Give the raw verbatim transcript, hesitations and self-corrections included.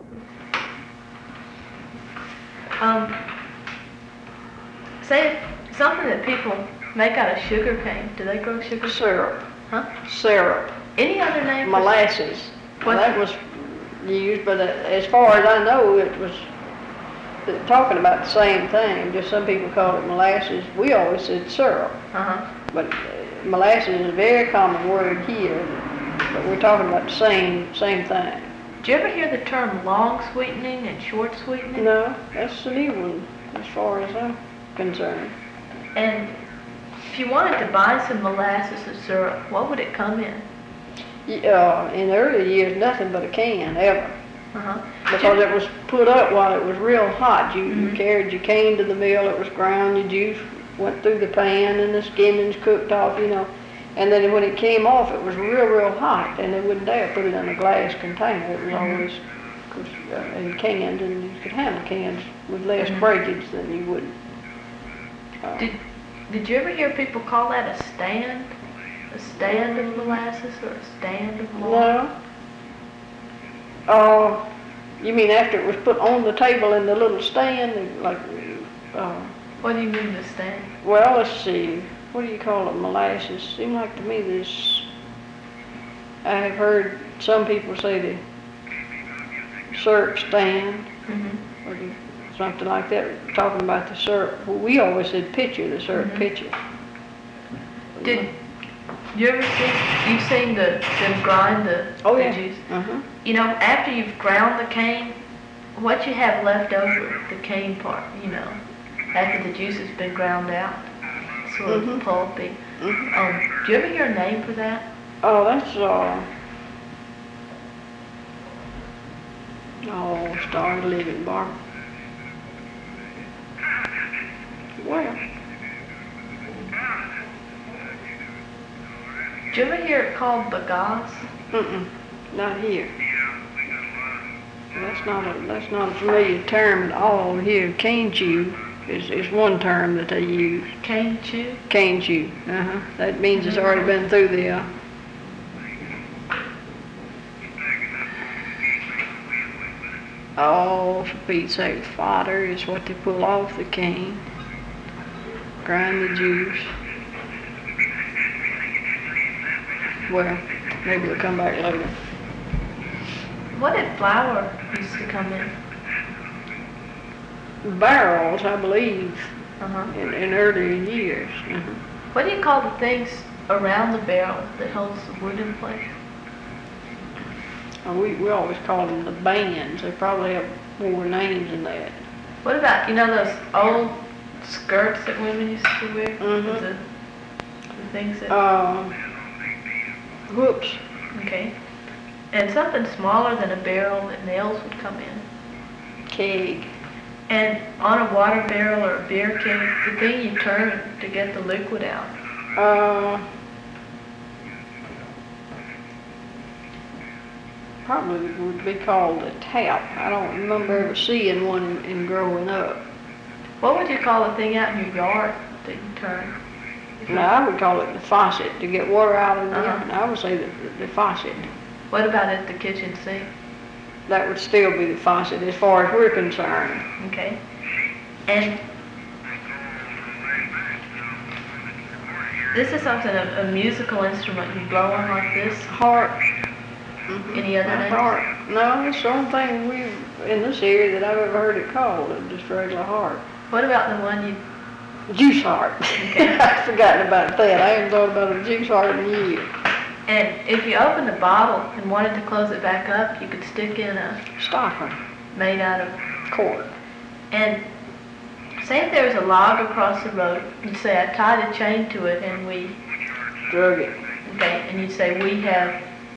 Um, say something that people make out of sugar cane. Do they grow sugar cane? Syrup. Huh? Syrup. Any other name? for- Molasses. What? That was used, but uh, as far as I know, it was uh, talking about the same thing. Just some people call it molasses. We always said syrup. Uh-huh. But uh, molasses is a very common word here, but we're talking about the same same thing. Did you ever hear the term long sweetening and short sweetening? No, that's the new one as far as I'm concerned. And if you wanted to buy some molasses or syrup, what would it come in? Uh, in the early years, nothing but a can, ever. Uh-huh. Because it was put up while it was real hot. You, Mhm. you carried your cane to the mill, it was ground, your juice went through the pan, and the skimmings cooked off, you know. And then when it came off, it was real, real hot, and they wouldn't dare put it in a glass container. It was Mhm. always cause, uh, in cans, and you could handle cans with less Mhm. breakage than you would. Uh, Did, did you ever hear people call that a stand? A stand of molasses or a stand of long? No. Uh, you mean after it was put on the table in the little stand, and like, uh, What do you mean the stand? well, let's see, what do you call it, molasses? Seems like to me this, I have heard some people say the syrup stand, Mm-hmm. or the- something like that, talking about the syrup. Well, we always said pitcher, the syrup Mhm. pitcher. Did you ever see, you've seen the, them grind the, Oh, the yeah. juice? Uh-huh. You know, after you've ground the cane, what you have left over, the cane part, you know, after the juice has been ground out, sort of Mhm. pulpy. Mhm. Um, do you ever hear a name for that? Oh, that's, uh, oh, Star of the Living Bar. Well, Do you ever hear it called bagasse? mm-mm, not here. That's not a, that's not a familiar term at all here. Cane chew is, is one term that they use. Cane chew? Cane chew, uh-huh. That means it's already been through the, uh, oh, for Pete's sake, fodder is what they pull off the cane. Grind the juice. Well, maybe we'll come back later. What did flour used to come in? Barrels, I believe, Uh-huh. in, in earlier years. Uh-huh. What do you call the things around the barrel that holds the wood in place? Uh, we, we always call them the bands. They probably have more names than that. What about, you know, those old skirts that women used to wear? Mhm. With The, the things that, Uh, whoops. okay. And something smaller than a barrel that nails would come in. Keg. And on a water barrel or a beer keg, the thing you turn to get the liquid out. Uh, probably would be called a tap. I don't remember ever seeing one in, in growing up. What would you call the thing out in your yard that you turn? Now, I would call it the faucet to get water out of there. Uh-huh. And I would say the, the faucet. What about at the kitchen sink? That would still be the faucet as far as we're concerned. Okay. And this is something, a, a musical instrument you blow on like this. Harp. Mhm. Any other A names? harp. No, it's the only thing we in this area that I've ever heard it called. It's just regular harp. What about the one you, Juice harp. Okay. I've forgotten about that. I haven't thought about a juice harp in years. and if you opened the bottle and wanted to close it back up, you could stick in a, Stopper. made out of, Cork. and say if there was a log across the road, you'd say, I tied a chain to it and we, Drug it. okay, and you'd say, we have